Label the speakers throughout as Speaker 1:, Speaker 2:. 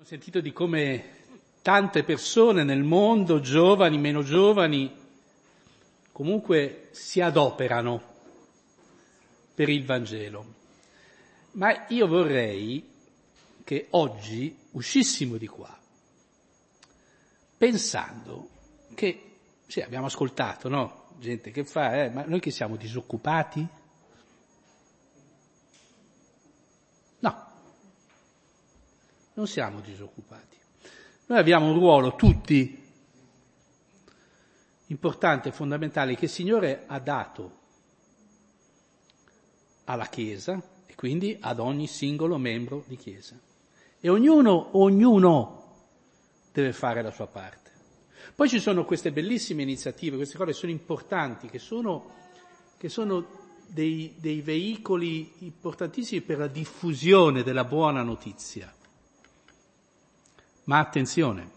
Speaker 1: Ho sentito di come tante persone nel mondo, giovani, meno giovani, comunque si adoperano per il Vangelo. Ma io vorrei che oggi uscissimo di qua pensando che, sì, abbiamo ascoltato, no? Gente che fa, ma noi che siamo disoccupati? No, non siamo disoccupati. Noi abbiamo un ruolo, tutti, importante e fondamentale, che il Signore ha dato alla Chiesa e quindi ad ogni singolo membro di Chiesa. E ognuno deve fare la sua parte. Poi ci sono queste bellissime iniziative, queste cose sono importanti, che sono dei veicoli importantissimi per la diffusione della buona notizia. Ma attenzione,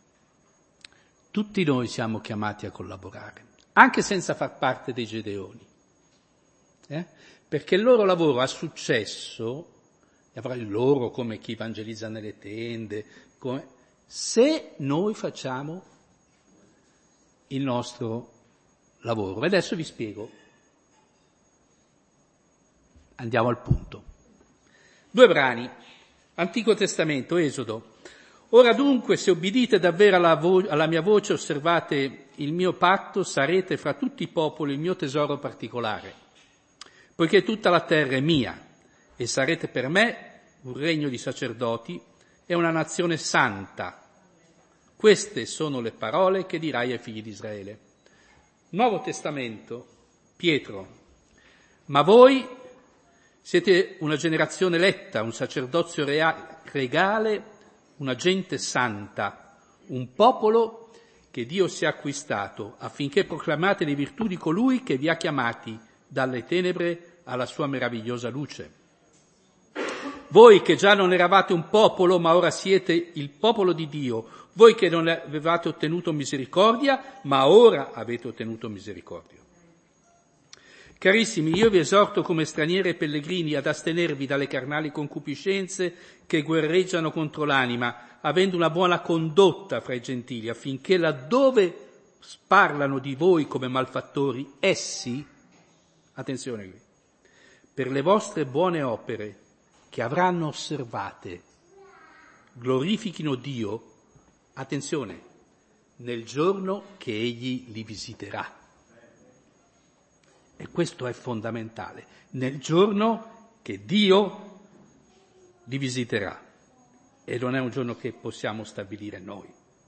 Speaker 1: tutti noi siamo chiamati a collaborare, anche senza far parte dei Gedeoni, perché il loro lavoro ha successo, e avrà il loro come chi evangelizza nelle tende, se noi facciamo il nostro lavoro. E adesso vi spiego. Andiamo al punto. 2 brani, Antico Testamento, Esodo. Ora dunque, se obbedite davvero alla mia voce, osservate il mio patto, sarete fra tutti i popoli il mio tesoro particolare, poiché tutta la terra è mia, e sarete per me un regno di sacerdoti e una nazione santa. Queste sono le parole che dirai ai figli di Israele. Nuovo Testamento, Pietro. Ma voi siete una generazione eletta, un sacerdozio regale, una gente santa, un popolo che Dio si è acquistato, affinché proclamate le virtù di colui che vi ha chiamati dalle tenebre alla sua meravigliosa luce. Voi che già non eravate un popolo, ma ora siete il popolo di Dio, voi che non avevate ottenuto misericordia, ma ora avete ottenuto misericordia. Carissimi, io vi esorto come stranieri e pellegrini ad astenervi dalle carnali concupiscenze che guerreggiano contro l'anima, avendo una buona condotta fra i gentili, affinché laddove parlano di voi come malfattori, essi, attenzione qui, per le vostre buone opere che avranno osservate, glorifichino Dio, attenzione, nel giorno che Egli li visiterà. E questo è fondamentale, nel giorno che Dio li visiterà. E non è un giorno che possiamo stabilire noi.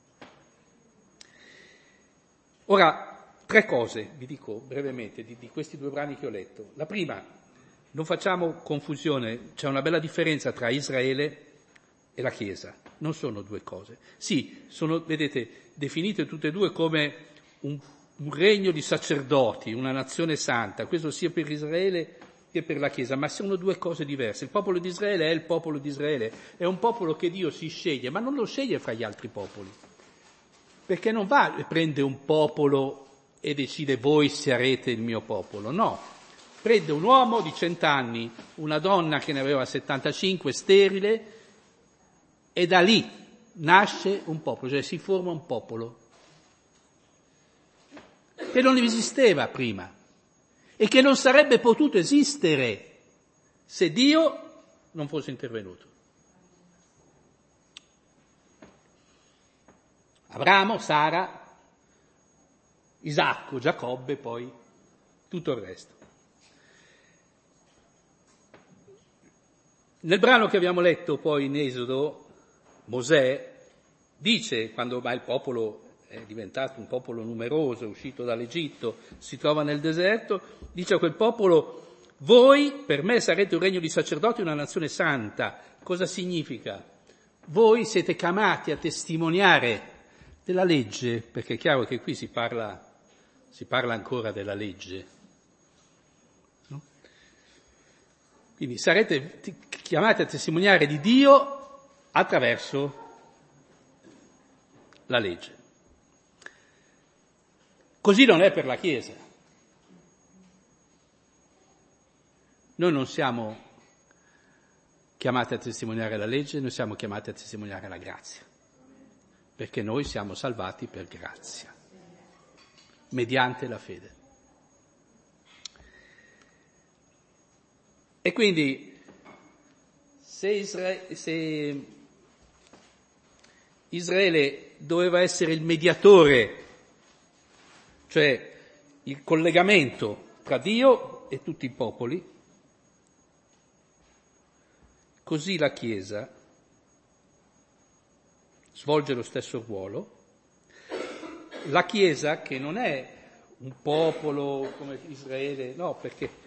Speaker 1: Ora, 3 cose, vi dico brevemente, di questi 2 brani che ho letto. La prima, non facciamo confusione, c'è una bella differenza tra Israele e la Chiesa. Non sono 2 cose. Sì, sono, vedete, definite tutte e 2 come un regno di sacerdoti, una nazione santa, questo sia per Israele che per la Chiesa, ma sono 2 cose diverse. Il popolo di Israele è il popolo di Israele, è un popolo che Dio si sceglie, ma non lo sceglie fra gli altri popoli, perché non va e prende un popolo e decide voi sarete il mio popolo, no. Prende un uomo di 100 anni, una donna che ne aveva 75, sterile, e da lì nasce un popolo, cioè si forma un popolo che non esisteva prima e che non sarebbe potuto esistere se Dio non fosse intervenuto. Abramo, Sara, Isacco, Giacobbe, poi tutto il resto. Nel brano che abbiamo letto poi in Esodo, Mosè dice, quando il popolo è diventato un popolo numeroso, è uscito dall'Egitto, si trova nel deserto, dice a quel popolo, voi per me sarete un regno di sacerdoti e una nazione santa. Cosa significa? Voi siete chiamati a testimoniare della legge, perché è chiaro che qui si parla ancora della legge. No? Quindi sarete chiamati a testimoniare di Dio attraverso la legge. Così non è per la Chiesa. Noi non siamo chiamati a testimoniare la legge, noi siamo chiamati a testimoniare la grazia, perché noi siamo salvati per grazia, mediante la fede. E quindi, se Israele doveva essere il mediatore, cioè il collegamento tra Dio e tutti i popoli, così la Chiesa svolge lo stesso ruolo. La Chiesa, che non è un popolo come Israele, no, perché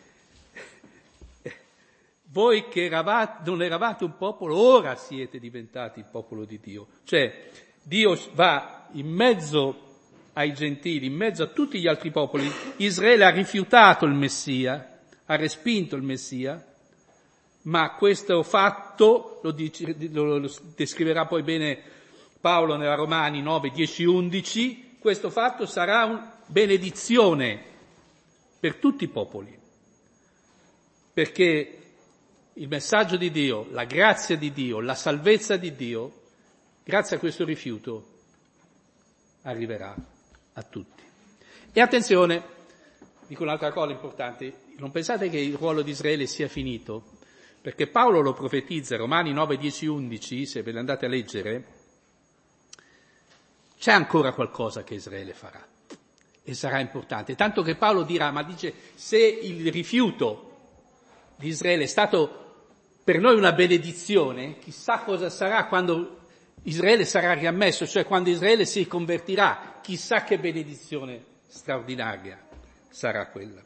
Speaker 1: voi che non eravate un popolo, ora siete diventati il popolo di Dio. Cioè, Dio va in mezzo ai gentili, in mezzo a tutti gli altri popoli. Israele ha rifiutato il Messia, ha respinto il Messia, ma questo fatto lo descriverà poi bene Paolo nella Romani 9, 10, 11, questo fatto sarà una benedizione per tutti i popoli, perché il messaggio di Dio, la grazia di Dio, la salvezza di Dio, grazie a questo rifiuto, arriverà a tutti. E attenzione, dico un'altra cosa importante, non pensate che il ruolo di Israele sia finito, perché Paolo lo profetizza, Romani 9, 10, 11, se ve ne andate a leggere, c'è ancora qualcosa che Israele farà e sarà importante, tanto che Paolo dirà, ma dice, se il rifiuto di Israele è stato per noi una benedizione, chissà cosa sarà quando Israele sarà riammesso, cioè quando Israele si convertirà, chissà che benedizione straordinaria sarà quella.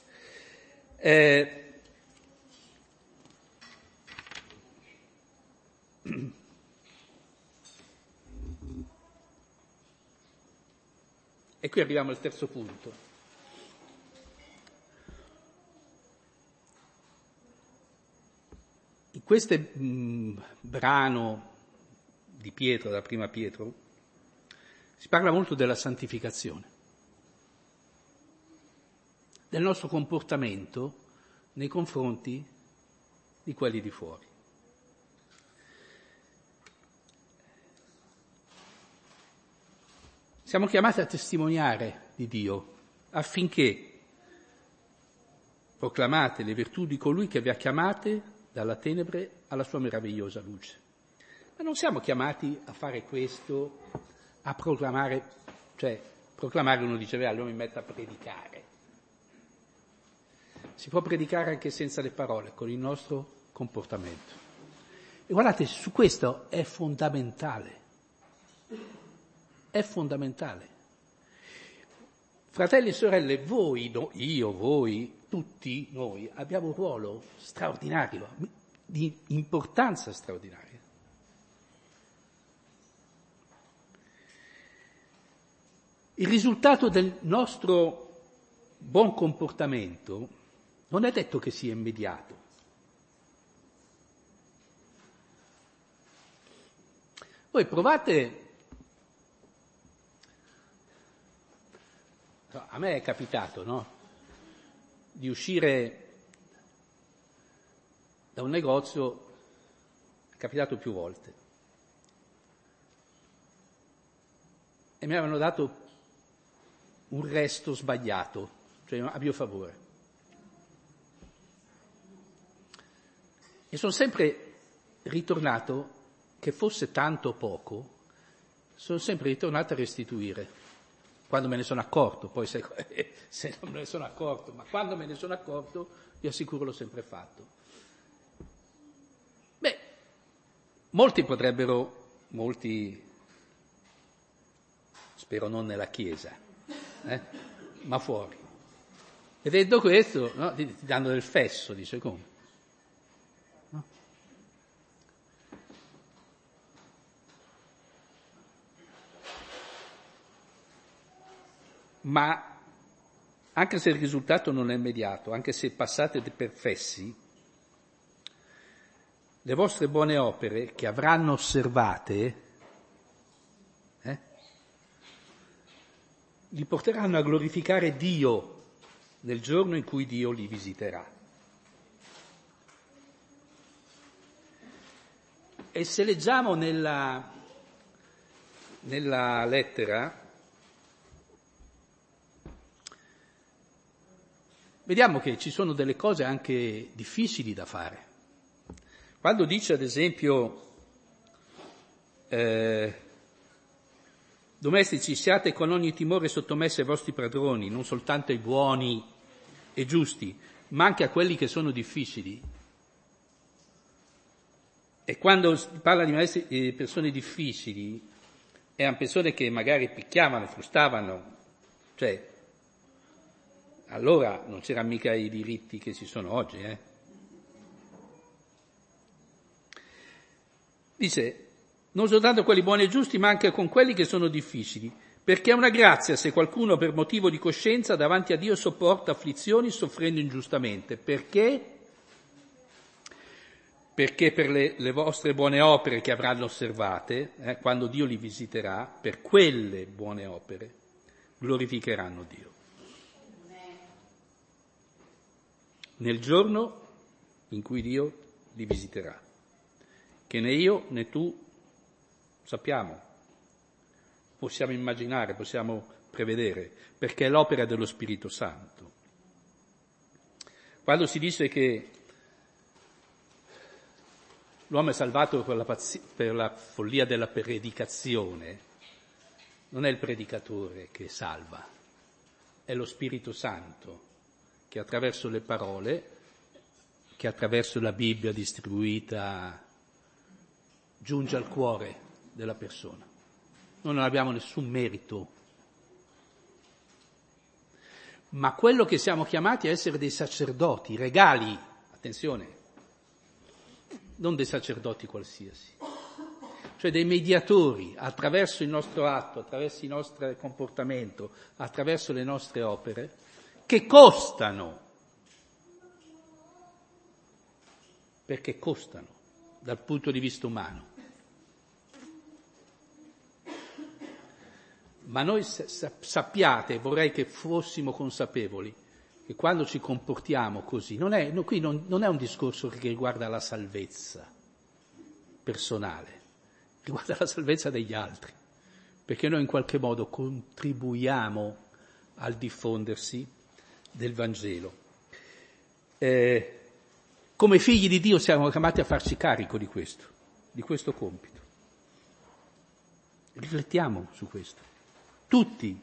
Speaker 1: E qui arriviamo al terzo punto. In questo brano di Pietro, da prima Pietro, si parla molto della santificazione, del nostro comportamento nei confronti di quelli di fuori. Siamo chiamati a testimoniare di Dio affinché proclamate le virtù di colui che vi ha chiamate dalla tenebre alla sua meravigliosa luce. Ma non siamo chiamati a fare questo, a proclamare, cioè proclamare uno dice, allora mi metto a predicare. Si può predicare anche senza le parole, con il nostro comportamento. E guardate, su questo è fondamentale. È fondamentale. Fratelli e sorelle, voi, io, voi, tutti noi abbiamo un ruolo straordinario, di importanza straordinaria. Il risultato del nostro buon comportamento non è detto che sia immediato. Voi provate. A me è capitato, no? Di uscire da un negozio, è capitato più volte, e mi avevano dato un resto sbagliato, cioè a mio favore. E sono sempre ritornato, che fosse tanto o poco, sono sempre ritornato a restituire. Quando me ne sono accorto, poi se non me ne sono accorto, ma quando me ne sono accorto, vi assicuro l'ho sempre fatto. Beh, molti, spero non nella Chiesa, ma fuori. Vedendo questo, no, ti danno del fesso, dice come. No? Ma anche se il risultato non è immediato, anche se passate per fessi, le vostre buone opere che avranno osservate li porteranno a glorificare Dio nel giorno in cui Dio li visiterà. E se leggiamo nella lettera, vediamo che ci sono delle cose anche difficili da fare. Quando dice, ad esempio, domestici, siate con ogni timore sottomessi ai vostri padroni, non soltanto ai buoni e giusti, ma anche a quelli che sono difficili. E quando si parla di persone difficili, erano persone che magari picchiavano, frustavano, cioè, allora non c'erano mica i diritti che ci sono oggi, Dice, non soltanto quelli buoni e giusti, ma anche con quelli che sono difficili, perché è una grazia se qualcuno per motivo di coscienza davanti a Dio sopporta afflizioni soffrendo ingiustamente. Perché? Perché per le vostre buone opere che avranno osservate, quando Dio li visiterà, per quelle buone opere glorificheranno Dio. Nel giorno in cui Dio li visiterà, che né io né tu sappiamo, possiamo immaginare, possiamo prevedere, perché è l'opera dello Spirito Santo. Quando si dice che l'uomo è salvato per la follia della predicazione, non è il predicatore che salva, è lo Spirito Santo che attraverso le parole, che attraverso la Bibbia distribuita giunge al cuore della persona. Noi non abbiamo nessun merito, ma quello che siamo chiamati a essere dei sacerdoti regali, attenzione, non dei sacerdoti qualsiasi, cioè dei mediatori attraverso il nostro atto, attraverso il nostro comportamento, attraverso le nostre opere, che costano, perché costano dal punto di vista umano. Ma noi sappiate, vorrei che fossimo consapevoli, che quando ci comportiamo così, qui non è un discorso che riguarda la salvezza personale, riguarda la salvezza degli altri, perché noi in qualche modo contribuiamo al diffondersi del Vangelo. Come figli di Dio siamo chiamati a farci carico di questo compito. Riflettiamo su questo. Tutti,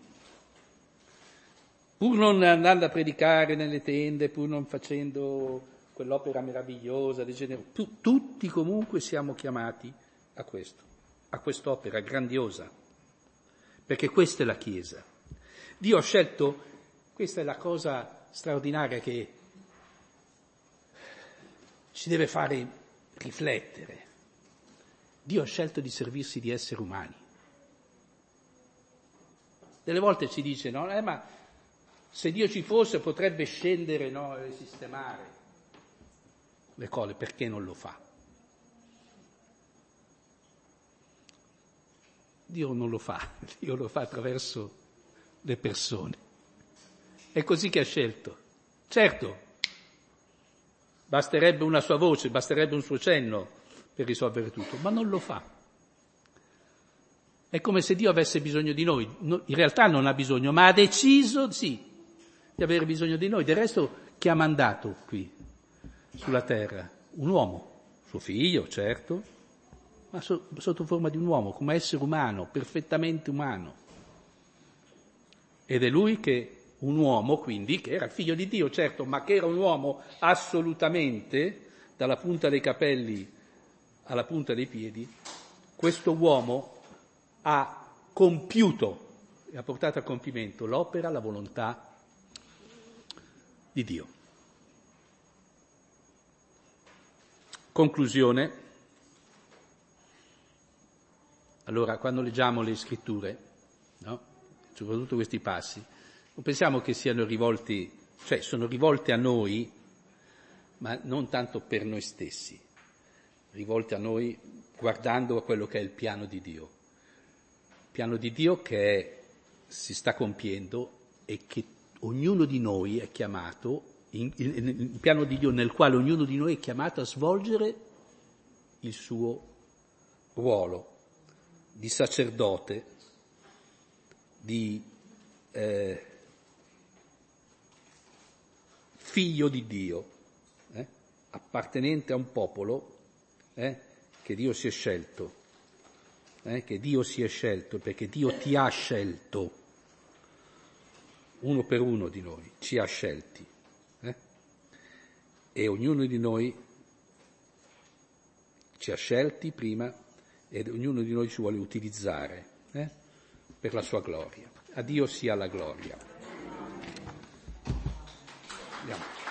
Speaker 1: pur non andando a predicare nelle tende, pur non facendo quell'opera meravigliosa del genere, tutti comunque siamo chiamati a questo, a quest'opera grandiosa, perché questa è la Chiesa. Dio ha scelto, questa è la cosa straordinaria che ci deve fare riflettere. Dio ha scelto di servirsi di esseri umani. Delle volte ci dice, no, ma se Dio ci fosse potrebbe scendere, no, e sistemare le cose, perché non lo fa? Dio non lo fa, Dio lo fa attraverso le persone. È così che ha scelto. Certo, basterebbe una sua voce, basterebbe un suo cenno per risolvere tutto, ma non lo fa. È come se Dio avesse bisogno di noi. In realtà non ha bisogno, ma ha deciso, sì, di avere bisogno di noi. Del resto, chi ha mandato qui, sulla terra? Un uomo, suo figlio, certo, ma sotto forma di un uomo, come essere umano, perfettamente umano. Ed è lui che, un uomo quindi, che era il figlio di Dio, certo, ma che era un uomo assolutamente, dalla punta dei capelli alla punta dei piedi, questo uomo ha compiuto e ha portato a compimento l'opera, la volontà di Dio. Conclusione. Allora, quando leggiamo le scritture, no? Soprattutto questi passi, non pensiamo che siano rivolti, cioè sono rivolte a noi, ma non tanto per noi stessi, rivolte a noi guardando a quello che è il piano di Dio. Piano di Dio che si sta compiendo e che ognuno di noi è chiamato, il piano di Dio nel quale ognuno di noi è chiamato a svolgere il suo ruolo di sacerdote, di figlio di Dio, appartenente a un popolo che Dio si è scelto, che Dio si è scelto, perché Dio ti ha scelto, uno per uno di noi, ci ha scelti, e ognuno di noi ci ha scelti prima e ognuno di noi ci vuole utilizzare per la sua gloria. A Dio sia la gloria. Andiamo.